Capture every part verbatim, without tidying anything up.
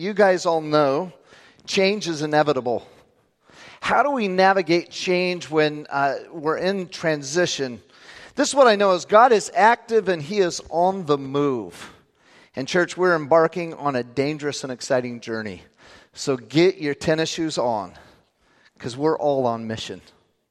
You guys all know change is inevitable. How do we navigate change when uh, we're in transition? This is what I know is God is active and He is on the move. And church, we're embarking on a dangerous and exciting journey. So get your tennis shoes on, because we're all on mission.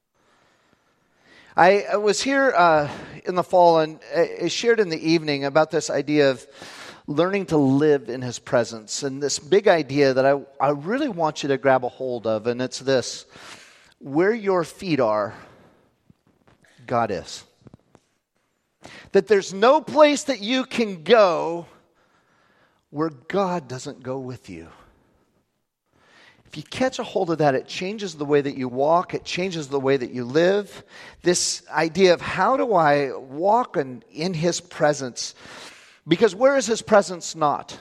I, I was here uh, in the fall and I shared in the evening about this idea of learning to live in His presence. And this big idea that I, I really want you to grab a hold of, and it's this: where your feet are, God is. That there's no place that you can go where God doesn't go with you. If you catch a hold of that, it changes the way that you walk. It changes the way that you live. This idea of how do I walk in, in His presence? Because where is His presence not?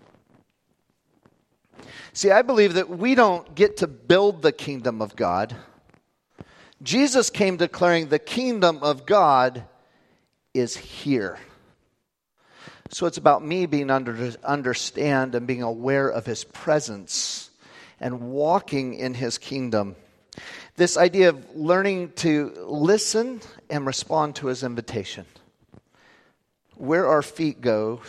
See, I believe that we don't get to build the kingdom of God. Jesus came declaring the kingdom of God is here. So it's about me being under understand and being aware of His presence and walking in His kingdom. This idea of learning to listen and respond to His invitation. Where our feet go,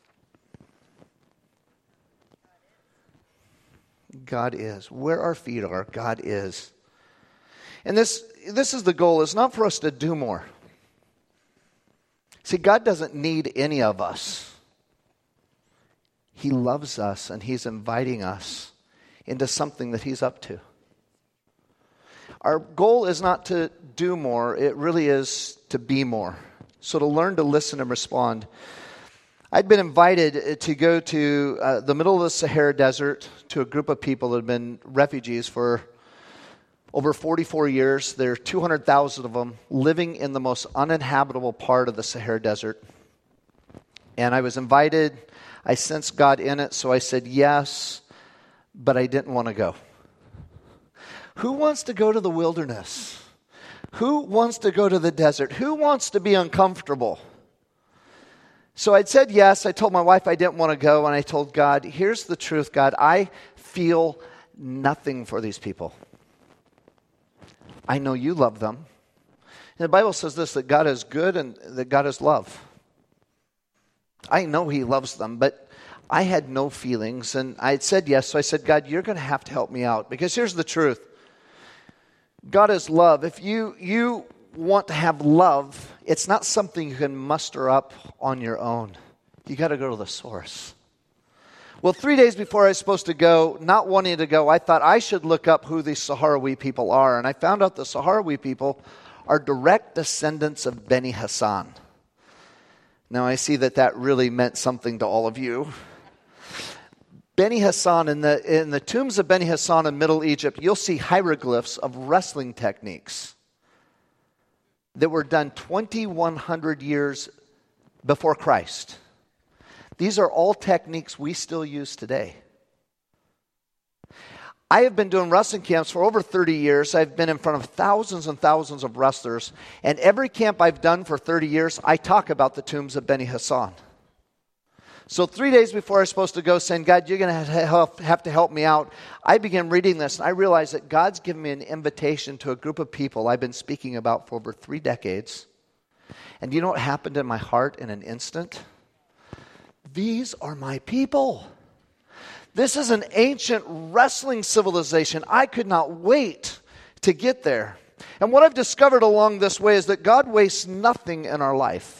God is. Where our feet are, God is. And this, this is the goal. It's not for us to do more. See, God doesn't need any of us. He loves us, and He's inviting us into something that He's up to. Our goal is not to do more. It really is to be more. So to learn to listen and respond. I'd been invited to go to uh, the middle of the Sahara Desert to a group of people that had been refugees for over forty-four years. There are two hundred thousand of them living in the most uninhabitable part of the Sahara Desert. And I was invited. I sensed God in it, so I said yes, but I didn't want to go. Who wants to go to the wilderness? Who wants to go to the desert? Who wants to be uncomfortable? So I'd said yes. I told my wife I didn't want to go, and I told God, here's the truth, God. I feel nothing for these people. I know you love them. And the Bible says this, that God is good and that God is love. I know He loves them, but I had no feelings, and I had said yes. So I said, God, you're going to have to help me out, because here's the truth. God is love. If you you want to have love, it's not something you can muster up on your own. You got to go to the source. Well, three days before I was supposed to go, not wanting to go, I thought I should look up who these Sahrawi people are. And I found out the Sahrawi people are direct descendants of Beni Hassan. Now, I see that that really meant something to all of you. Beni Hassan, in the in the tombs of Beni Hassan in Middle Egypt, you'll see hieroglyphs of wrestling techniques that were done twenty-one hundred years before Christ. These are all techniques we still use today. I have been doing wrestling camps for over thirty years. I've been in front of thousands and thousands of wrestlers. And every camp I've done for thirty years, I talk about the tombs of Beni Hassan. So three days before I was supposed to go, saying, God, you're going to have to help me out, I began reading this, and I realized that God's given me an invitation to a group of people I've been speaking about for over three decades. And you know what happened in my heart in an instant? These are my people. This is an ancient wrestling civilization. I could not wait to get there. And what I've discovered along this way is that God wastes nothing in our life.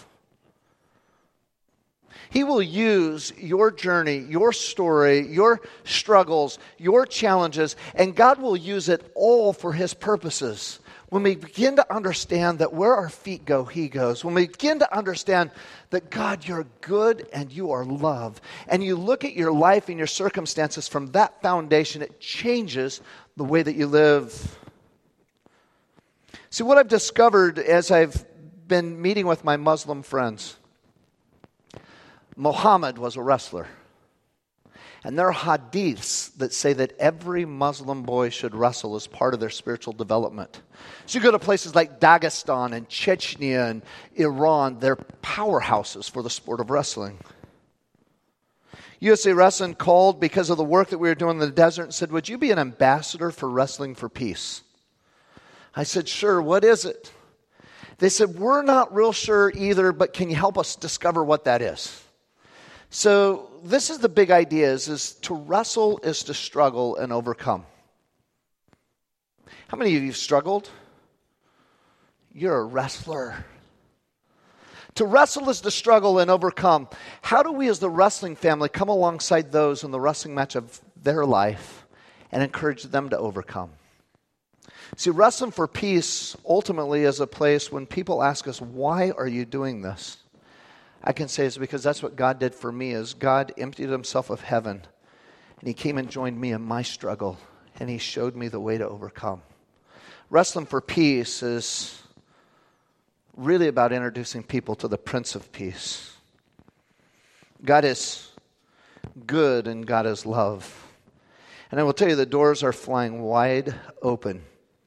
He will use your journey, your story, your struggles, your challenges, and God will use it all for His purposes. When we begin to understand that where our feet go, He goes. When we begin to understand that, God, you're good and you are love. And you look at your life and your circumstances from that foundation, it changes the way that you live. See, what I've discovered as I've been meeting with my Muslim friends, Muhammad was a wrestler. And there are hadiths that say that every Muslim boy should wrestle as part of their spiritual development. So you go to places like Dagestan and Chechnya and Iran, they're powerhouses for the sport of wrestling. U S A Wrestling called because of the work that we were doing in the desert and said, would you be an ambassador for Wrestling for Peace? I said, sure, what is it? They said, we're not real sure either, but can you help us discover what that is? So this is the big idea, is, is to wrestle is to struggle and overcome. How many of you have struggled? You're a wrestler. To wrestle is to struggle and overcome. How do we as the wrestling family come alongside those in the wrestling match of their life and encourage them to overcome? See, Wrestling for Peace ultimately is a place when people ask us, why are you doing this? I can say it's because that's what God did for me, is God emptied himself of heaven and he came and joined me in my struggle and he showed me the way to overcome. Wrestling for Peace is really about introducing people to the Prince of Peace. God is good and God is love. And I will tell you, the doors are flying wide open.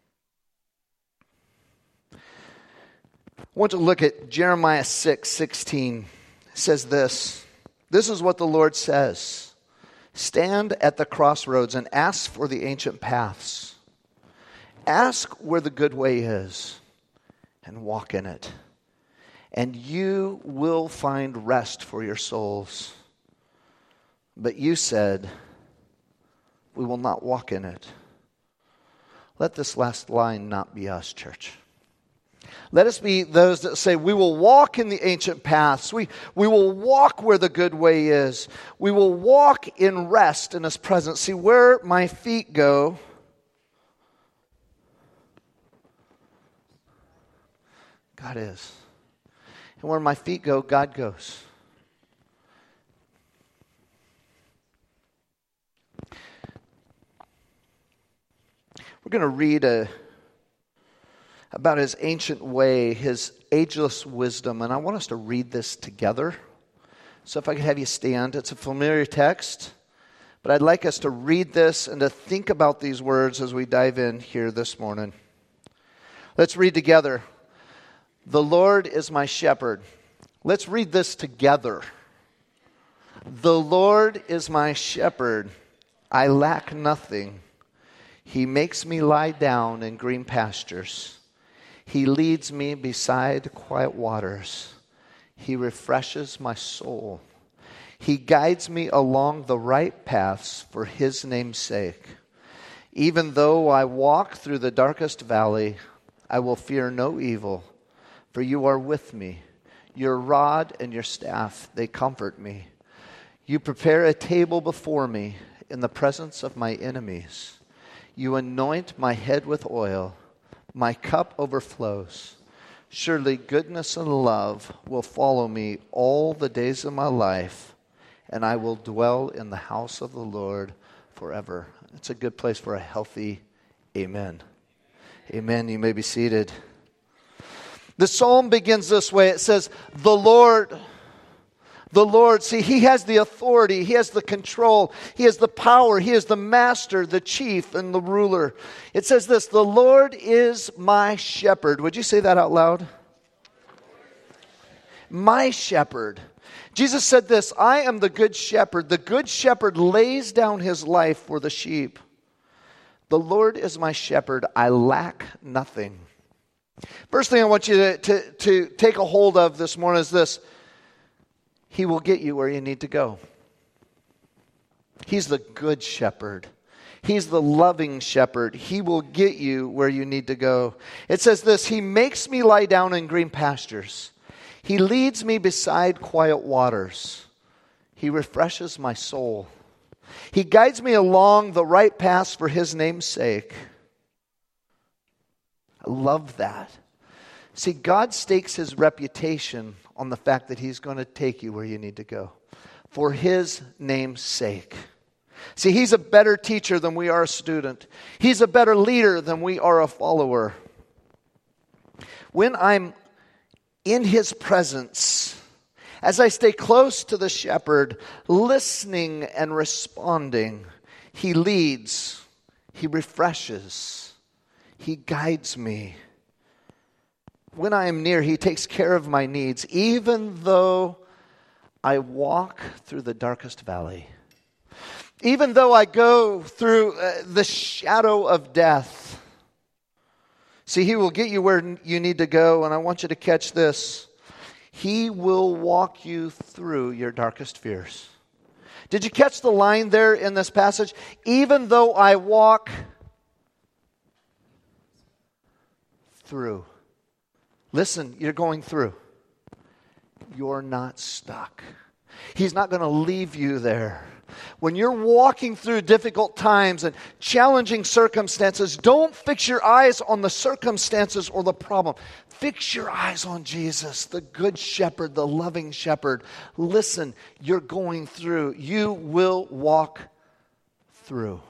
I want to look at Jeremiah six sixteen. It says this. This is what the Lord says. Stand at the crossroads and ask for the ancient paths. Ask where the good way is and walk in it. And you will find rest for your souls. But you said, we will not walk in it. Let this last line not be us, church. Let us be those that say, we will walk in the ancient paths. We, we will walk where the good way is. We will walk in rest in his presence. See, where my feet go, God is. And where my feet go, God goes. We're going to read a, about his ancient way, his ageless wisdom, and I want us to read this together. So if I could have you stand. It's a familiar text, but I'd like us to read this and to think about these words as we dive in here this morning. Let's read together. The Lord is my shepherd. Let's read this together. The Lord is my shepherd. I lack nothing. He makes me lie down in green pastures. He leads me beside quiet waters. He refreshes my soul. He guides me along the right paths for his name's sake. Even though I walk through the darkest valley, I will fear no evil. For you are with me. Your rod and your staff, they comfort me. You prepare a table before me in the presence of my enemies. You anoint my head with oil. My cup overflows. Surely goodness and love will follow me all the days of my life, and I will dwell in the house of the Lord forever. It's a good place for a healthy amen. Amen. You may be seated. The psalm begins this way. It says, the Lord, the Lord, see, he has the authority, he has the control, he has the power, he is the master, the chief, and the ruler. It says this, the Lord is my shepherd. Would you say that out loud? My shepherd. Jesus said this, I am the good shepherd. The good shepherd lays down his life for the sheep. The Lord is my shepherd. I lack nothing. First thing I want you to, to, to take a hold of this morning is this. He will get you where you need to go. He's the good shepherd. He's the loving shepherd. He will get you where you need to go. It says this, he makes me lie down in green pastures. He leads me beside quiet waters. He refreshes my soul. He guides me along the right paths for his name's sake. I love that. See, God stakes his reputation on the fact that he's going to take you where you need to go for his name's sake. See, he's a better teacher than we are a student. He's a better leader than we are a follower. When I'm in his presence, as I stay close to the shepherd, listening and responding, he leads, he refreshes. He guides me. When I am near, he takes care of my needs. Even though I walk through the darkest valley, even though I go through uh, the shadow of death. See, he will get you where you need to go, and I want you to catch this. He will walk you through your darkest fears. Did you catch the line there in this passage? Even though I walk through. Listen, you're going through. You're not stuck. He's not going to leave you there. When you're walking through difficult times and challenging circumstances, don't fix your eyes on the circumstances or the problem. Fix your eyes on Jesus, the good shepherd, the loving shepherd. Listen, you're going through. You will walk through.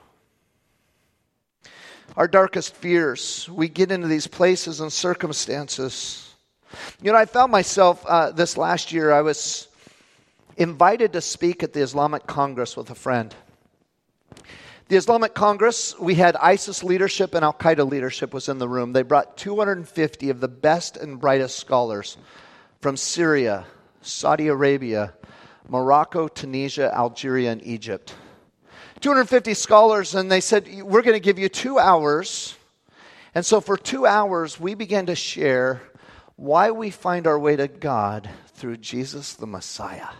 Our darkest fears, we get into these places and circumstances. You know, I found myself uh, this last year, I was invited to speak at the Islamic Congress with a friend. The Islamic Congress, we had ISIS leadership and Al-Qaeda leadership was in the room. They brought two hundred fifty of the best and brightest scholars from Syria, Saudi Arabia, Morocco, Tunisia, Algeria, and Egypt. two hundred fifty scholars, and they said, we're going to give you two hours. And so for two hours, we began to share why we find our way to God through Jesus the Messiah.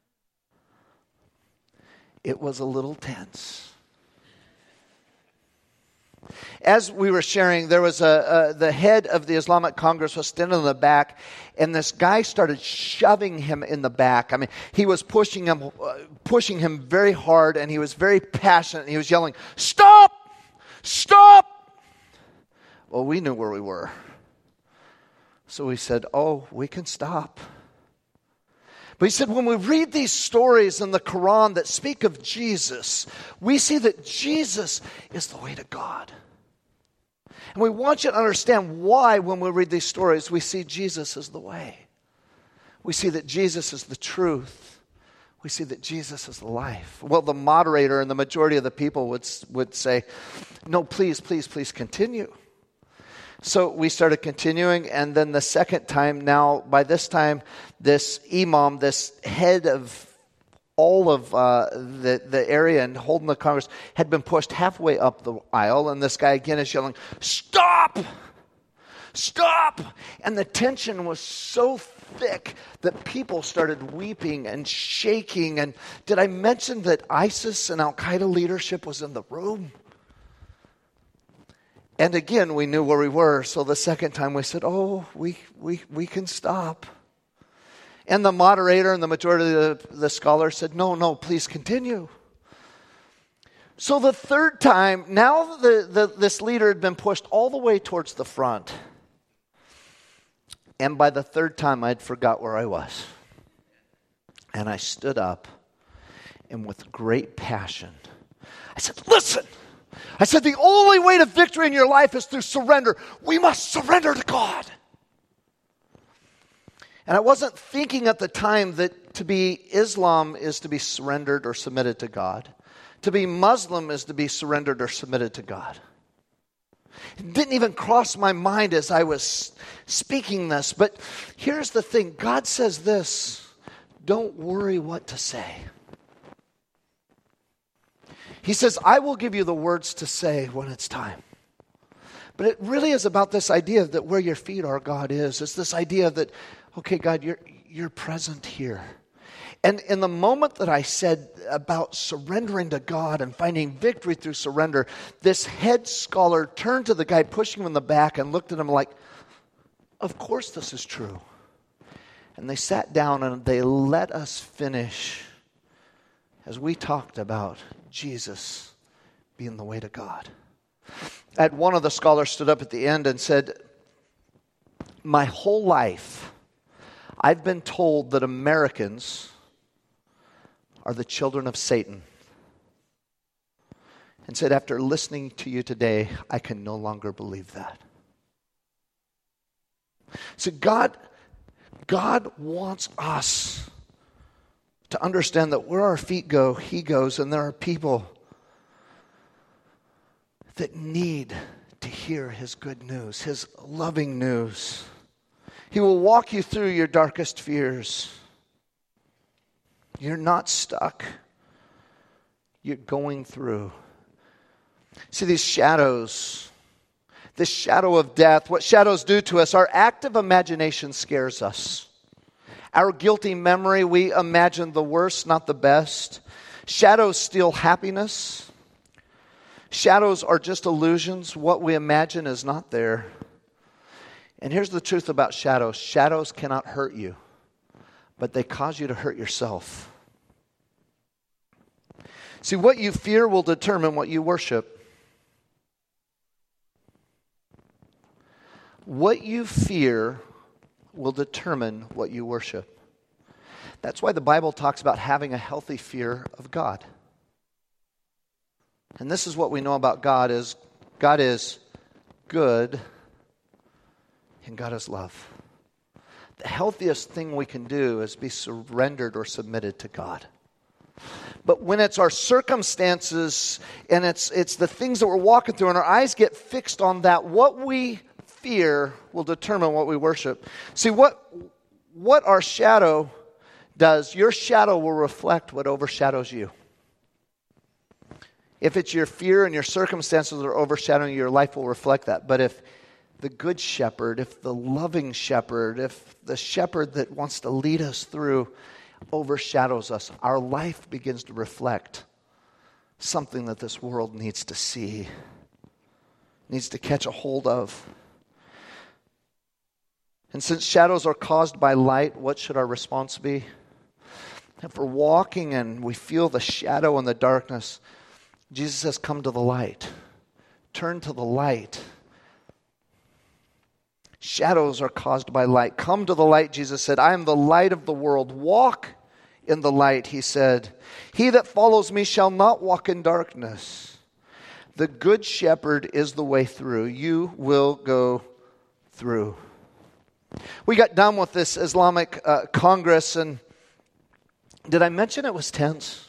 It was a little tense. As we were sharing, there was a, a the head of the Islamic Congress was standing in the back, and this guy started shoving him in the back. I mean, he was pushing him, uh, pushing him very hard, and he was very passionate. And he was yelling, "Stop! Stop!" Well, we knew where we were, so we said, "Oh, we can stop." But he said, when we read these stories in the Quran that speak of Jesus, we see that Jesus is the way to God. And we want you to understand why when we read these stories, we see Jesus as the way. We see that Jesus is the truth. We see that Jesus is the life. Well, the moderator and the majority of the people would, would say, no, please, please, please continue. So we started continuing, and then the second time, now by this time, this imam, this head of all of uh, the, the area and holding the Congress, had been pushed halfway up the aisle, and this guy again is yelling, "Stop! Stop!" And the tension was so thick that people started weeping and shaking. And did I mention that ISIS and Al-Qaeda leadership was in the room? And again, we knew where we were. So the second time we said, oh, we we we can stop. And the moderator and the majority of the, the scholars said, no, no, please continue. So the third time, now the, the, this leader had been pushed all the way towards the front. And by the third time, I'd forgot where I was. And I stood up, and with great passion, I said, listen. I said, the only way to victory in your life is through surrender. We must surrender to God. And I wasn't thinking at the time that to be Islam is to be surrendered or submitted to God. To be Muslim is to be surrendered or submitted to God. It didn't even cross my mind as I was speaking this. But here's the thing. God says this, don't worry what to say. He says, I will give you the words to say when it's time. But it really is about this idea that where your feet are, God is. It's this idea that, okay, God, you're, you're present here. And in the moment that I said about surrendering to God and finding victory through surrender, this head scholar turned to the guy pushing him in the back and looked at him like, of course this is true. And they sat down and they let us finish as we talked about Jesus being the way to God. At one of the scholars stood up at the end and said, my whole life, I've been told that Americans are the children of Satan. And said, after listening to you today, I can no longer believe that. So God, God wants us to understand that where our feet go, He goes, and there are people that need to hear His good news, His loving news. He will walk you through your darkest fears. You're not stuck. You're going through. See, these shadows, this shadow of death, what shadows do to us, our active imagination scares us. Our guilty memory, we imagine the worst, not the best. Shadows steal happiness. Shadows are just illusions. What we imagine is not there. And here's the truth about shadows. Shadows cannot hurt you, but they cause you to hurt yourself. See, what you fear will determine what you worship. What you fear will determine what you worship. That's why the Bible talks about having a healthy fear of God. And this is what we know about God is God is good and God is love. The healthiest thing we can do is be surrendered or submitted to God. But when it's our circumstances and it's it's the things that we're walking through and our eyes get fixed on that, what we fear will determine what we worship. See, what what our shadow does, your shadow will reflect what overshadows you. If it's your fear and your circumstances that are overshadowing you, your life will reflect that. But if the good shepherd, if the loving shepherd, if the shepherd that wants to lead us through overshadows us, our life begins to reflect something that this world needs to see, needs to catch a hold of. And since shadows are caused by light, what should our response be? If we're walking and we feel the shadow and the darkness, Jesus says, come to the light. Turn to the light. Shadows are caused by light. Come to the light, Jesus said. I am the light of the world. Walk in the light, he said. He that follows me shall not walk in darkness. The good shepherd is the way through. You will go through. We got done with this Islamic uh, Congress, and did I mention it was tense?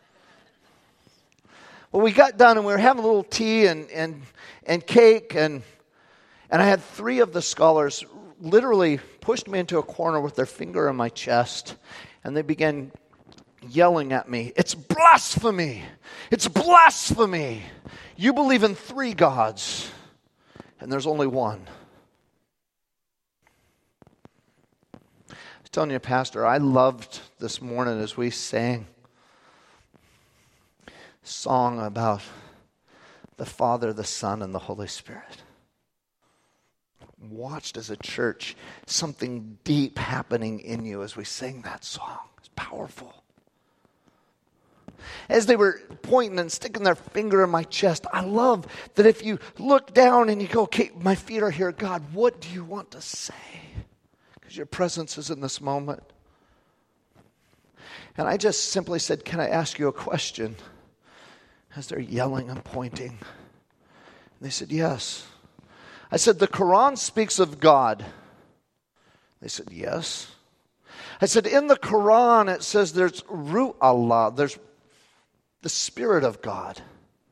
Well, we got done and we were having a little tea and and, and cake, and and I had three of the scholars literally pushed me into a corner with their finger on my chest, and they began yelling at me, "It's blasphemy! It's blasphemy! You believe in three gods, and there's only one." I was telling you, Pastor, I loved this morning as we sang a song about the Father, the Son, and the Holy Spirit. Watched as a church something deep happening in you as we sang that song. It's powerful. As they were pointing and sticking their finger in my chest, I love that if you look down and you go, okay, my feet are here. God, what do you want to say? Because your presence is in this moment. And I just simply said, can I ask you a question? As they're yelling and pointing. And they said, yes. I said, the Quran speaks of God. They said, yes. I said, in the Quran it says there's Ruh Allah, there's the Spirit of God.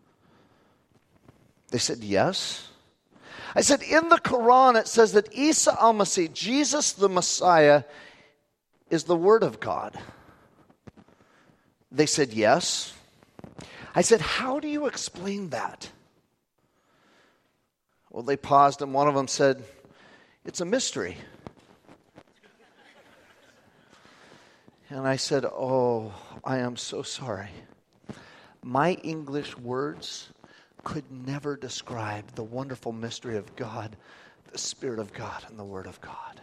They said, yes. I said, in the Quran it says that Isa al-Masih, Jesus the Messiah, is the Word of God. They said, yes. I said, how do you explain that? Well, they paused and one of them said, it's a mystery. And I said, oh, I am so sorry. My English words could never describe the wonderful mystery of God, the Spirit of God, and the Word of God.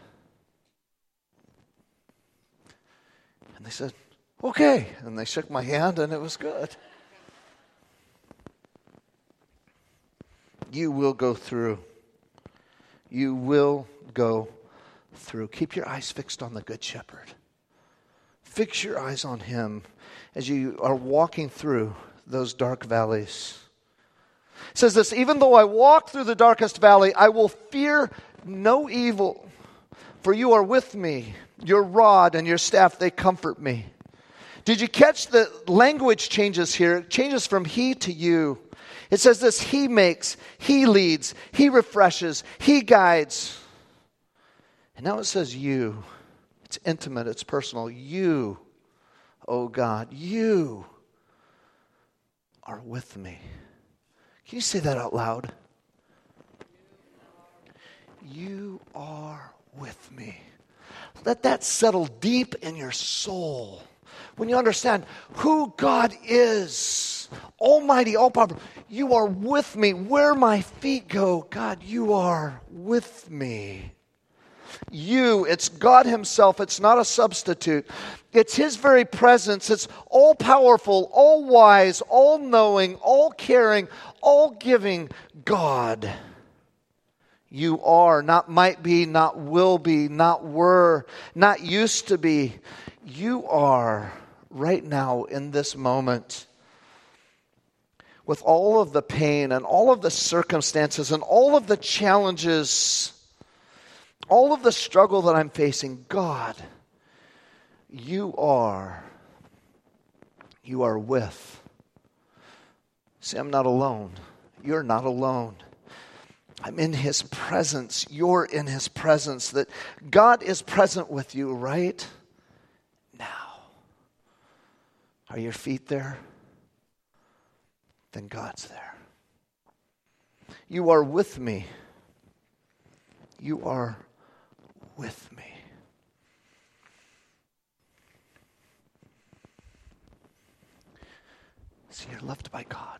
And they said, okay. And they shook my hand and it was good. You will go through. You will go through. Keep your eyes fixed on the Good Shepherd. Fix your eyes on Him as you are walking through those dark valleys. It says this, even though I walk through the darkest valley, I will fear no evil, for you are with me. Your rod and your staff, they comfort me. Did you catch the language changes here? It changes from he to you. It says this, He makes, He leads, He refreshes, He guides. And now it says you. It's intimate, it's personal. You oh God, you are with me. Can you say that out loud? You are with me. Let that settle deep in your soul. When you understand who God is, almighty, all-powerful, you are with me. Where my feet go, God, you are with me. You, it's God himself. It's not a substitute. It's his very presence. It's all-powerful, all-wise, all-knowing, all-caring, all-giving God. You are, not might be, not will be, not were, not used to be. You are right now in this moment. With all of the pain and all of the circumstances and all of the challenges, all of the struggle that I'm facing, God, you are, you are with. See, I'm not alone. You're not alone. I'm in his presence. You're in his presence. That God is present with you right now. Are your feet there? Then God's there. You are with me. You are with me. See, you're loved by God.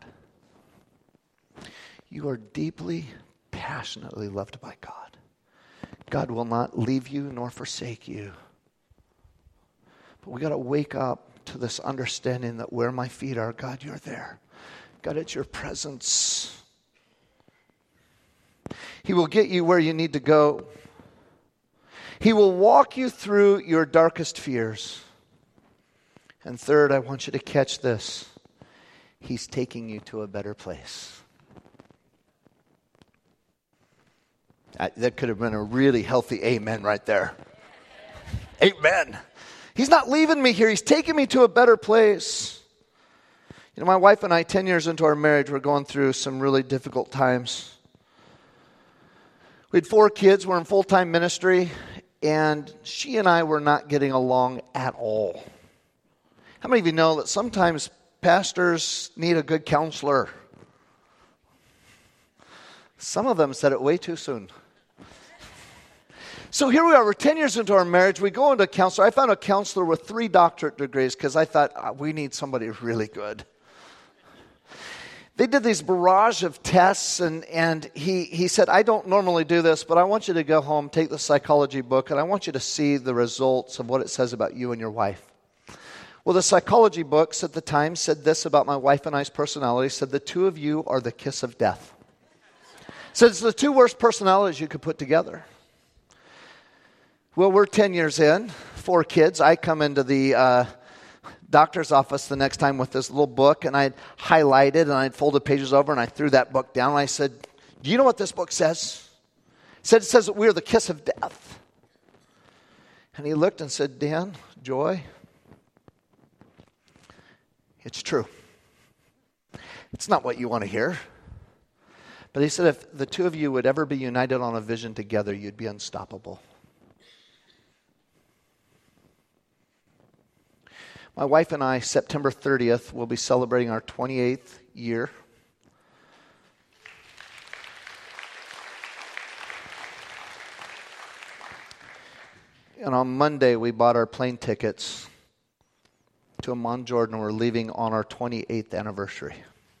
You are deeply, passionately loved by God. God will not leave you nor forsake you. But we got to wake up to this understanding that where my feet are, God, you're there. God, it's your presence. He will get you where you need to go. He will walk you through your darkest fears. And third, I want you to catch this. He's taking you to a better place. Uh, that could have been a really healthy amen right there. Amen. He's not leaving me here. He's taking me to a better place. You know, my wife and I, ten years into our marriage, we're going through some really difficult times. We had four kids. We're in full-time ministry. And she and I were not getting along at all. How many of you know that sometimes pastors need a good counselor? Some of them said it way too soon. So here we are, we're ten years into our marriage. We go into a counselor. I found a counselor with three doctorate degrees because I thought, oh, we need somebody really good. They did these barrage of tests, and, and he, he said, I don't normally do this, but I want you to go home, take the psychology book, and I want you to see the results of what it says about you and your wife. Well, the psychology books at the time said this about my wife and I's personality, said the two of you are the kiss of death. So it's the two worst personalities you could put together. Well, we're ten years in, four kids. I come into the uh, doctor's office the next time with this little book, and I'd highlighted, and I'd folded pages over, and I threw that book down, and I said, do you know what this book says? It said, it says that we are the kiss of death. And he looked and said, Dan, Joy, it's true. It's not what you want to hear. But he said, if the two of you would ever be united on a vision together, you'd be unstoppable. My wife and I, September thirtieth, will be celebrating our twenty-eighth year. And on Monday, we bought our plane tickets to Amman, Jordan. We're leaving on our twenty-eighth anniversary.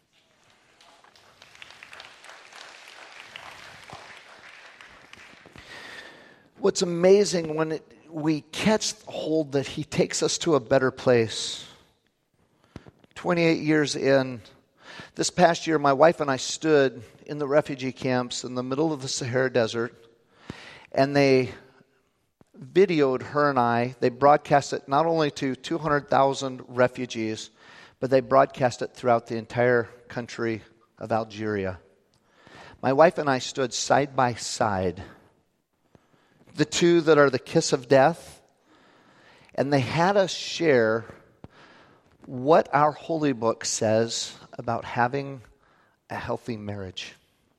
What's amazing when it, we catch hold that he takes us to a better place. twenty-eight years in, this past year, my wife and I stood in the refugee camps in the middle of the Sahara Desert, and they videoed her and I. They broadcast it not only to two hundred thousand refugees, but they broadcast it throughout the entire country of Algeria. My wife and I stood side by side, the two that are the kiss of death, and they had us share what our holy book says about having a healthy marriage.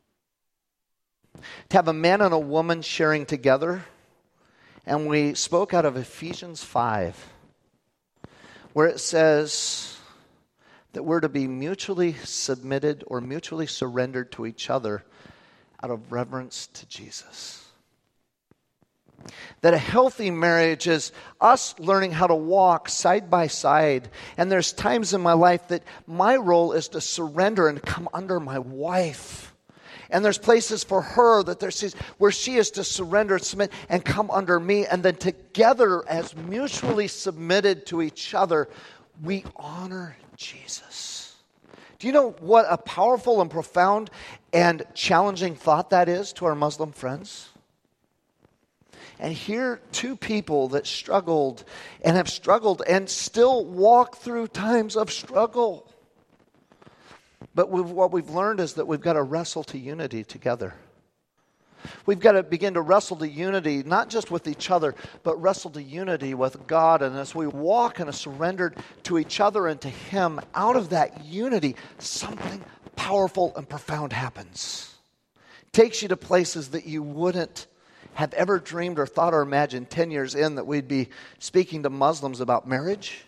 To have a man and a woman sharing together, and we spoke out of Ephesians five. where it says that we're to be mutually submitted or mutually surrendered to each other out of reverence to Jesus. That a healthy marriage is us learning how to walk side by side. And there's times in my life that my role is to surrender and come under my wife. And there's places for her that there's where she is to surrender, submit, and come under me. And then together, as mutually submitted to each other, we honor Jesus. Do you know what a powerful and profound and challenging thought that is to our Muslim friends? And here, two people that struggled and have struggled and still walk through times of struggle. But we've, what we've learned is that we've got to wrestle to unity together. We've got to begin to wrestle to unity, not just with each other, but wrestle to unity with God. And as we walk and are surrendered to each other and to Him, out of that unity, something powerful and profound happens. It takes you to places that you wouldn't have ever dreamed or thought or imagined ten years in that we'd be speaking to Muslims about marriage.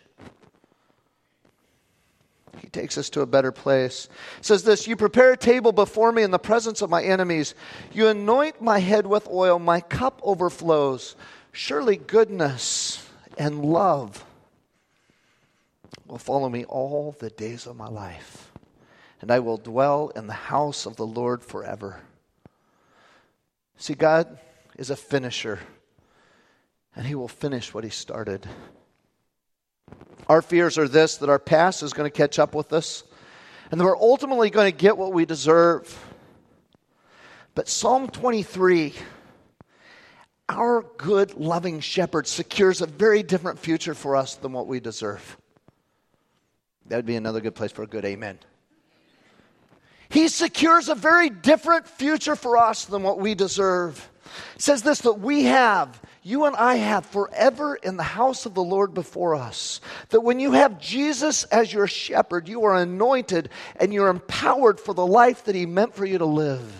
He takes us to a better place. It says this, you prepare a table before me in the presence of my enemies. You anoint my head with oil. My cup overflows. Surely goodness and love will follow me all the days of my life. And I will dwell in the house of the Lord forever. See, God is a finisher, and He will finish what He started. Our fears are this, that our past is going to catch up with us, and that we're ultimately going to get what we deserve. But Psalm twenty-three, our good, loving shepherd, secures a very different future for us than what we deserve. That would be another good place for a good amen. He secures a very different future for us than what we deserve. It says this, that we have, you and I have forever in the house of the Lord before us. That when you have Jesus as your shepherd, you are anointed and you're empowered for the life that He meant for you to live.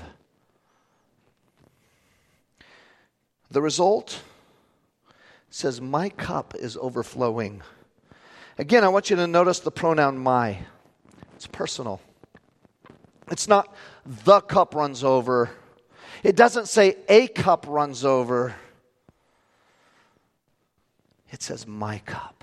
The result says, my cup is overflowing. Again, I want you to notice the pronoun my. It's personal. It's not the cup runs over. It doesn't say a cup runs over. It says my cup.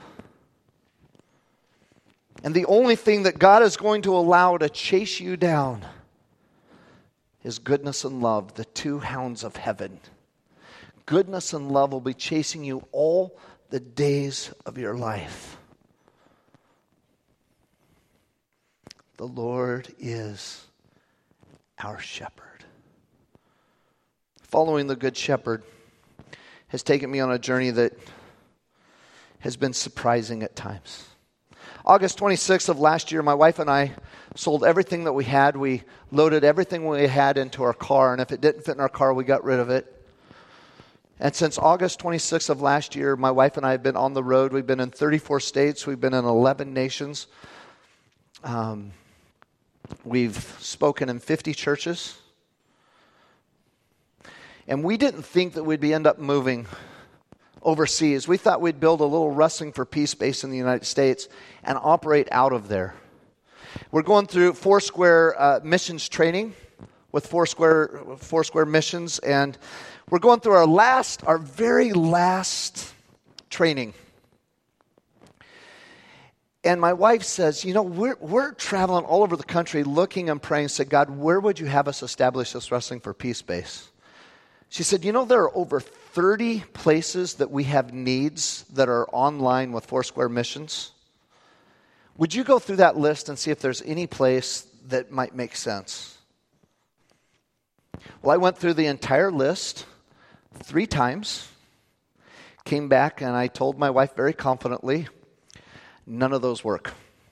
And the only thing that God is going to allow to chase you down is goodness and love, the two hounds of heaven. Goodness and love will be chasing you all the days of your life. The Lord is our shepherd. Following the Good Shepherd has taken me on a journey that has been surprising at times. August twenty-sixth of last year, my wife and I sold everything that we had. We loaded everything we had into our car, and if it didn't fit in our car, we got rid of it. And since August twenty-sixth of last year, my wife and I have been on the road. We've been in thirty-four states. We've been in eleven nations. Um, we've spoken in fifty churches. And we didn't think that we'd be end up moving overseas. We thought we'd build a little Wrestling for Peace base in the United States and operate out of there. We're going through Foursquare uh, missions training with Foursquare, Foursquare missions, and we're going through our last, our very last training. And my wife says, you know, we're, we're traveling all over the country looking and praying, said, God, where would you have us establish this Wrestling for Peace base? She said, you know, there are over thirty places that we have needs that are online with Foursquare missions. Would you go through that list and see if there's any place that might make sense? Well, I went through the entire list three times, came back, and I told my wife very confidently, none of those work.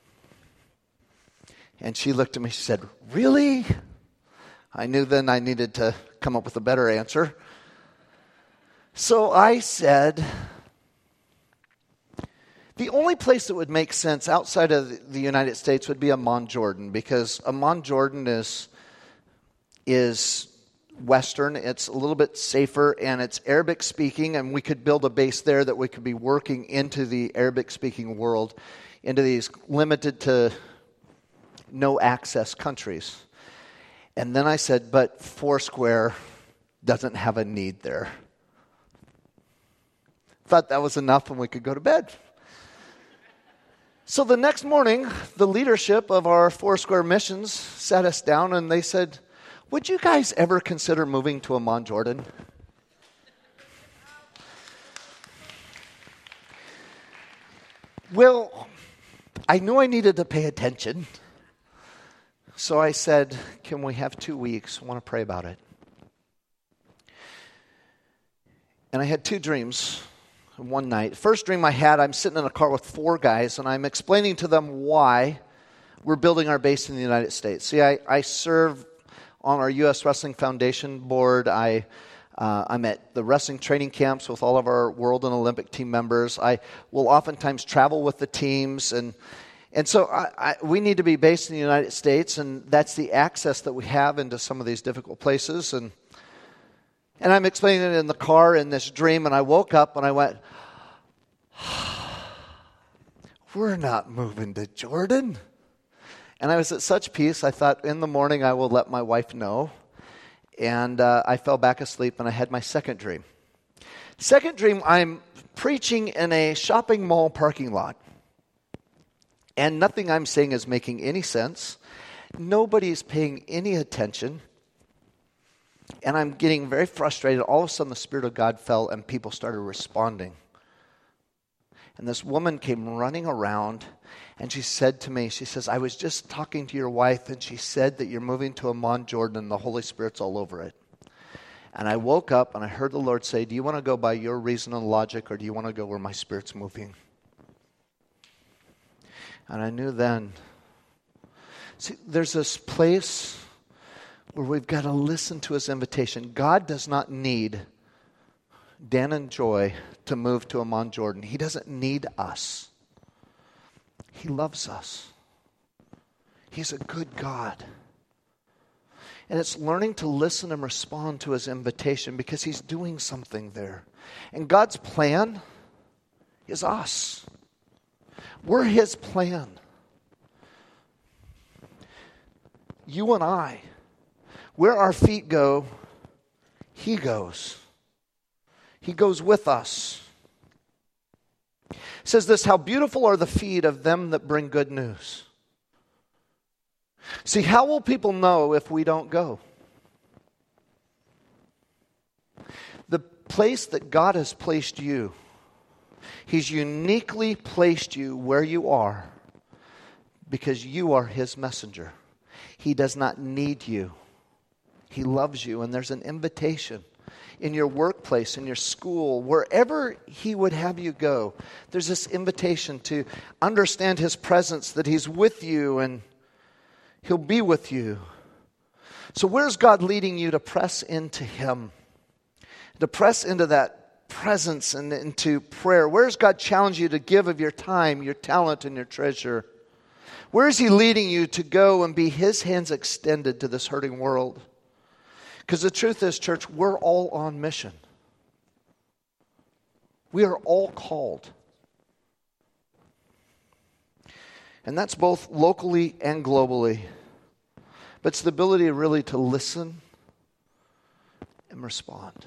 And she looked at me, she said, really? I knew then I needed to come up with a better answer. So I said, the only place that would make sense outside of the United States would be Amman, Jordan, because Amman, Jordan is, is Western. It's a little bit safer, and it's Arabic speaking, and we could build a base there that we could be working into the Arabic speaking world, into these limited to no access countries. And then I said, but Foursquare doesn't have a need there. Thought that was enough and we could go to bed. So the next morning, the leadership of our Foursquare missions sat us down and they said, would you guys ever consider moving to Amman, Jordan? Well, I knew I needed to pay attention. So I said, can we have two weeks? I want to pray about it. And I had two dreams one night. First dream I had, I'm sitting in a car with four guys, and I'm explaining to them why we're building our base in the United States. See, I, I serve on our U S Wrestling Foundation board. I, uh, I'm at the wrestling training camps with all of our world and Olympic team members. I will oftentimes travel with the teams, and and so I, I, we need to be based in the United States, and that's the access that we have into some of these difficult places. And and I'm explaining it in the car in this dream, and I woke up and I went, we're not moving to Jordan. And I was at such peace, I thought in the morning I will let my wife know. And uh, I fell back asleep and I had my second dream. Second dream, I'm preaching in a shopping mall parking lot. And nothing I'm saying is making any sense. Nobody's paying any attention. And I'm getting very frustrated. All of a sudden the Spirit of God fell and people started responding. And this woman came running around and she said to me, she says, I was just talking to your wife and she said that you're moving to Amman, Jordan, and the Holy Spirit's all over it. And I woke up and I heard the Lord say, do you want to go by your reason and logic, or do you want to go where my Spirit's moving? And I knew then, see, there's this place where we've got to listen to His invitation. God does not need Dan and Joy to move to Amman, Jordan. He doesn't need us. He loves us. He's a good God. And it's learning to listen and respond to His invitation because He's doing something there. And God's plan is us. We're His plan. You and I, where our feet go, He goes. He goes with us. It says this, how beautiful are the feet of them that bring good news. See, how will people know if we don't go? The place that God has placed you, He's uniquely placed you where you are because you are His messenger. He does not need you. He loves you, and there's an invitation. In your workplace, in your school, wherever He would have you go, there's this invitation to understand His presence, that He's with you and He'll be with you. So where's God leading you to press into Him? To press into that presence and into prayer. Where's God challenging you to give of your time, your talent, and your treasure? Where is He leading you to go and be His hands extended to this hurting world? Because the truth is, church, we're all on mission. We are all called. And that's both locally and globally. But it's the ability really to listen and respond.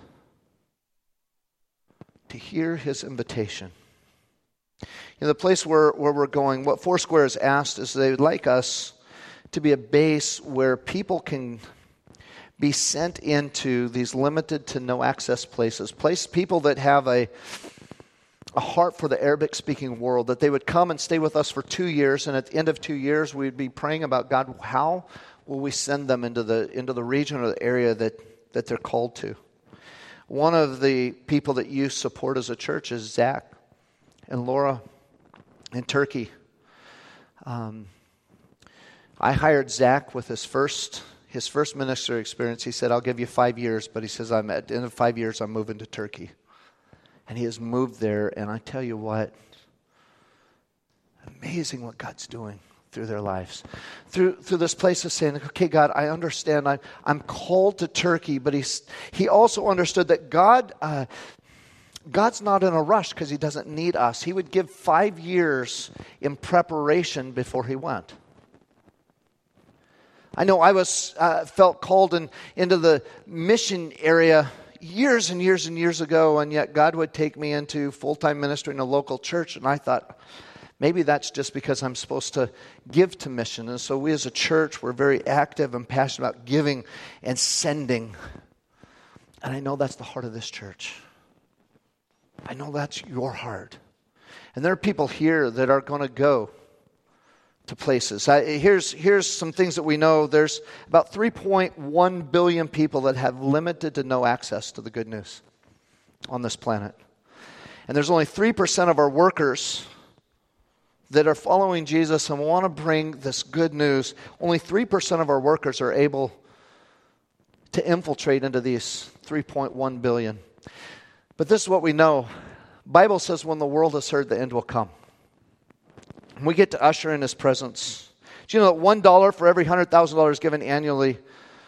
To hear His invitation. You know, the place where, where we're going, what Foursquare has asked is they would like us to be a base where people can be sent into these limited to no access places. Place people that have a, a heart for the Arabic speaking world, that they would come and stay with us for two years, and at the end of two years we'd be praying about, God, how will we send them into the into the region or the area that, that they're called to? One of the people that you support as a church is Zach and Laura in Turkey. Um, I hired Zach with his first His first ministry experience. He said, I'll give you five years, but he says, I'm at the end of five years, I'm moving to Turkey. And he has moved there, and I tell you what, amazing what God's doing through their lives. Through through this place of saying, okay, God, I understand I'm, I'm called to Turkey, but he's, he also understood that God, uh, God's not in a rush because he doesn't need us. He would give five years in preparation before he went. I know I was uh, felt called in, into the mission area years and years and years ago, and yet God would take me into full-time ministry in a local church, and I thought, maybe that's just because I'm supposed to give to mission. And so we as a church, we're very active and passionate about giving and sending. And I know that's the heart of this church. I know that's your heart. And there are people here that are going to go to places. I, here's, here's some things that we know. There's about three point one billion people that have limited to no access to the good news on this planet. And there's only three percent of our workers that are following Jesus and want to bring this good news. Only three percent of our workers are able to infiltrate into these three point one billion. But this is what we know. The Bible says when the world has heard, the end will come. We get to usher in his presence. Do you know that one dollar for every one hundred thousand dollars given annually,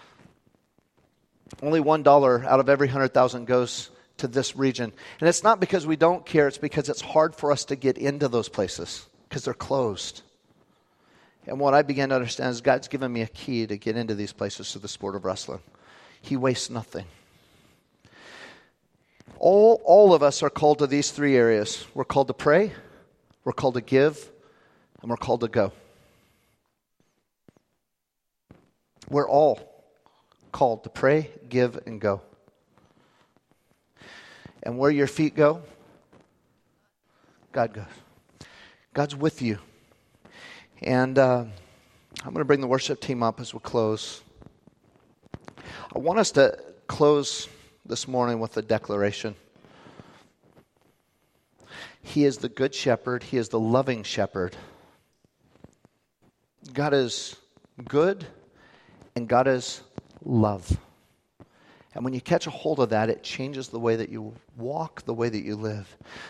only one dollar out of every one hundred thousand goes to this region? And it's not because we don't care. It's because it's hard for us to get into those places because they're closed. And what I began to understand is God's given me a key to get into these places through the sport of wrestling. He wastes nothing. All, all of us are called to these three areas. We're called to pray, we're called to give, and we're called to go. We're all called to pray, give, and go. And where your feet go, God goes. God's with you. And uh, I'm going to bring the worship team up as we close. I want us to close this morning with a declaration. He is the good shepherd. He is the loving shepherd. God is good and God is love. And when you catch a hold of that, it changes the way that you walk, the way that you live.